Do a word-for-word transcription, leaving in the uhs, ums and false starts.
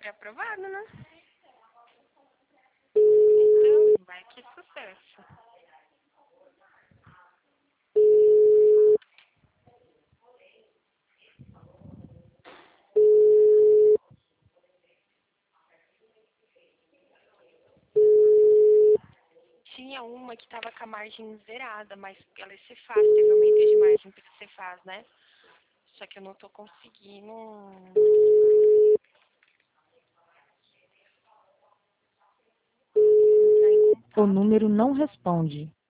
pré-aprovado, né? Então, vai que sucesso. Tinha uma que tava com a margem zerada, mas ela é Cefaz, teve aumento de margem para Cefaz, né? Só que eu não tô conseguindo. O número não responde.